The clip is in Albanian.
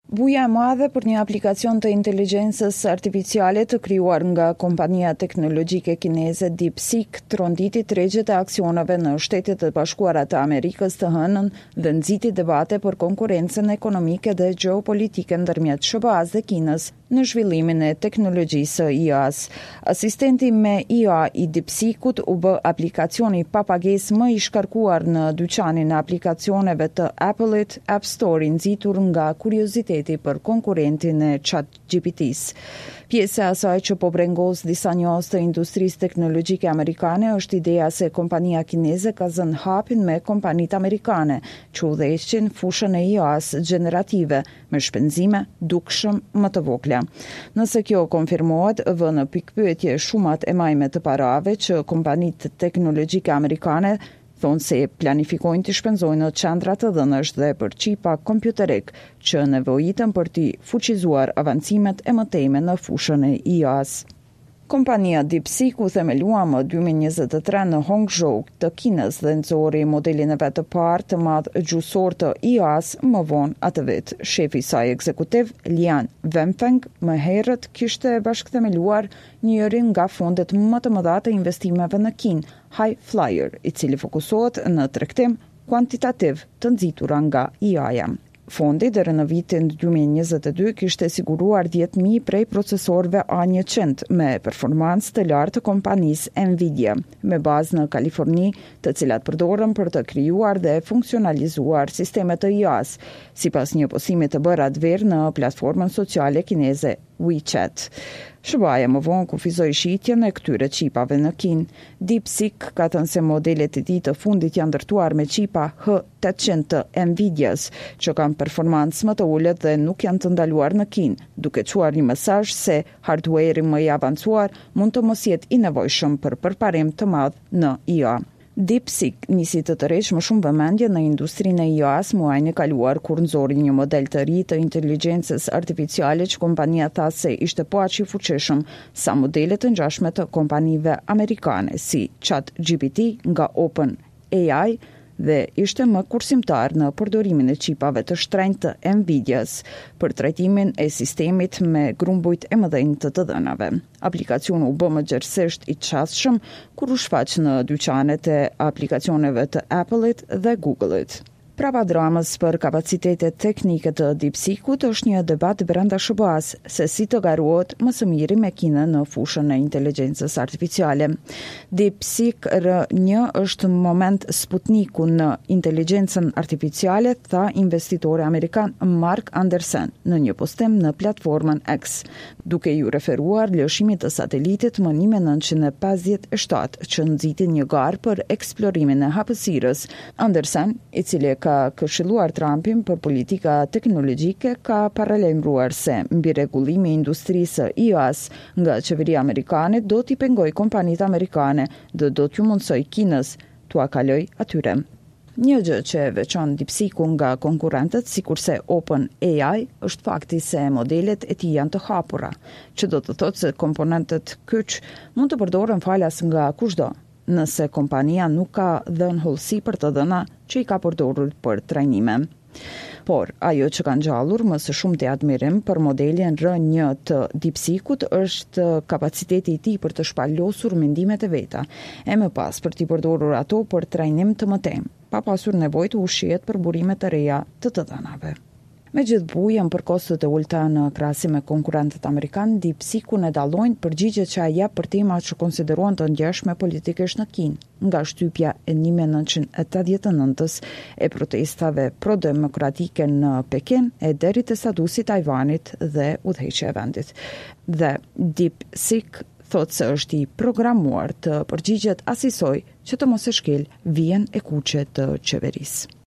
Buja e madhe për një aplikacion të inteligjencës artificiale të krijuar nga kompania teknologjike kineze DeepSeek tronditi tregjet e aksioneve në Shtetet e Bashkuara të Amerikës të hënën dhe nxiti debate për konkurrencën ekonomike dhe gjeopolitike ndërmjet SBA-s dhe Kinës në zhvillimin e teknologjisë së IA-s. Asistenti me IA i DeepSeekut u bë aplikacioni pa pagesë më i shkarkuar në dyqanin e aplikacioneve të Apple-it App Store, nxitur nga kurioziteti për konkurentin e ChatGPT-s. Pjesa e asaj që po brengos disa njohës të industrisë teknologjike amerikane është ideja se kompania kineze ka zënë hapin me kompanitë amerikane që udhëheqin fushën e IA-s generative me shpenzime dukshëm më të vogla. Nëse kjo konfirmohet, vë në pikpyetje shumat e majme të parave që kompanitë teknologjike amerikane thonë se planifikojnë të shpenzojnë në qendra të dhënësh dhe për qipa kompjuterik që nevojitën për të fuqizuar avancimet e mëtejme në fushën e IA-s. Kompania DeepSeek u themelua më 2023 në Hangzhou të Kinës dhe nxori modelin e vet të parë të madh gjysor të IA-s më vonë atë vit. Shefi i saj ekzekutiv, Lian Wenfeng, më herët kishte bashkëthemeluar njërin nga fondet më të mëdha të investimeve në Kinë, High Flyer, i cili fokusohet në tregtim kuantitativ të nxitur nga IA-ja. Fondi deri në vitin 2022 kishte siguruar 10.000 prej procesorëve A100 me performancë të lartë të kompanisë Nvidia, me bazë në Kaliforni, të cilat përdoren për të krijuar dhe funksionalizuar sisteme të IA-s, sipas një postimi të bërë atëherë në platformën sociale kineze WeChat. SBA-ja më vonë kufizoi shitjen e këtyre çipave në Kinë. DeepSeek ka thënë se modelet e tij të fundit janë ndërtuar me çipa H800 të Nvidias, që kanë performancë më të ulët dhe nuk janë të ndaluar në Kinë, duke çuar një mesazh se hardware-i më i avancuar mund të mos jetë i nevojshëm për përparim të madh në IA. DeepSeek nisi të tërheqë më shumë vëmendje në industrinë e IA-s muajin e kaluar kur nxori një model të ri të inteligjencës artificiale që kompania tha se ishte po aq i fuqishëm sa modelet të ngjashme të kompanive amerikane si ChatGPT nga OpenAI dhe ishte më kursimtar në përdorimin e çipave të shtrenjtë të Nvidias për trajtimin e sistemit me grumbujt e mëdhenj të dhënave. Aplikacioni u bë më gjerësisht i çastshëm kur u shfaq në dyqanet e aplikacioneve të Apple-it dhe Google-it. Prapa dramës për kapacitetet teknike të DeepSeekut është një debat brenda SBA-s se si të garohet më së miri me Kinën në fushën e inteligjencës artificiale. DeepSeek R1 është moment Sputniku në inteligjencën artificiale, tha investitori amerikan Mark Anderson në një postim në platformën X, duke ju referuar lëshimit të satelitit më 1957 që nxiti një garë për eksplorimin e hapësirës. Anderson, i cili ka këshilluar Trumpin për politika teknologjike, ka paralajmëruar se mbi rregullimi i industrisë së IA-s nga qeveria amerikane do t'i pengojë kompanitë amerikane dhe do t'ju mundsoj Kinës t'ua kaloj atyre. Një gjë që veçon DeepSeekun nga konkurrentët, sikurse OpenAI, është fakti se modelet e tij janë të hapura, që do të thotë se komponentët kyç mund të përdoren falas nga kushdo, nëse kompania nuk ka dhënë hollësi për të dhëna që i ka përdorur për trajnime. Por, ajo që ka ngjallur më së shumti admirim për modelin R1 të DeepSeekut është kapaciteti i tij për të shpalosur mendimet e veta, e më pas për t'i përdorur ato për trajnim të mëtejmë, pa pasur nevojë të ushihet për burime të reja të dhënave. Me gjithë bujën për kostet e ulta në krahasim me konkurrentët amerikanë, DeepSeekun e dallojnë përgjigjet që ai jep për tema që konsiderohen të ngjashme politikisht në Kinë, nga shtypja e 1989-s e protestave pro-demokratike në Pekin e deri te statusi i Tajvanit dhe udhëheqja e vendit. Dhe DeepSeek thotë se është i programuar të përgjigjet asisoj që të mos e shkel vijën e kuqe të qeverisë.